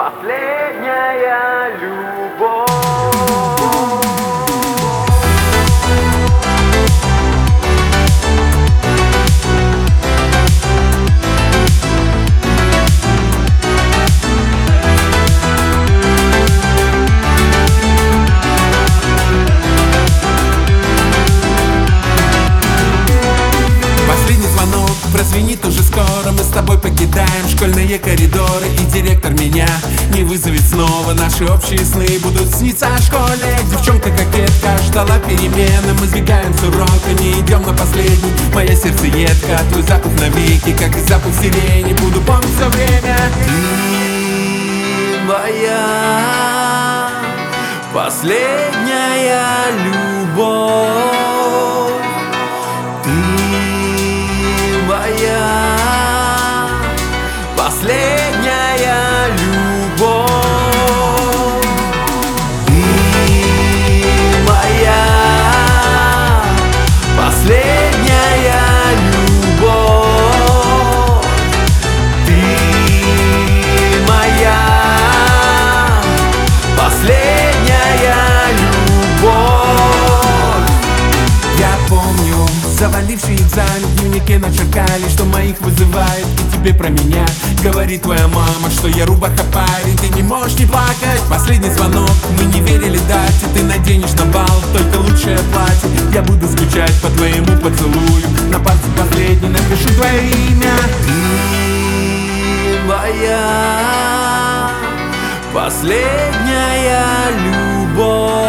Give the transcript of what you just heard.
Последняя любовь. Прозвенит уже скоро, мы с тобой покидаем школьные коридоры. И директор меня не вызовет снова. Наши общие сны будут сниться о школе. Девчонка-кокетка ждала перемены. Мы сбегаем с урока, не идем на последний. Моя сердцеедка, твой запах навеки, как и запах сирени, буду помнить все время. Ты моя последняя любовь. Моя последняя любовь. Ты моя последняя любовь. Ты моя последняя любовь. Я помню заваливший экзамен, в дневнике начеркали, что моих вызывает. И тебе про меня говорит твоя мама, что я рубаха парень, ты не можешь не плакать. Последний звонок, мы не верили дате. Ты наденешь на бал только лучшее платье. Я буду скучать по твоему поцелую. На парте последний напишу твое имя. Ты моя последняя любовь.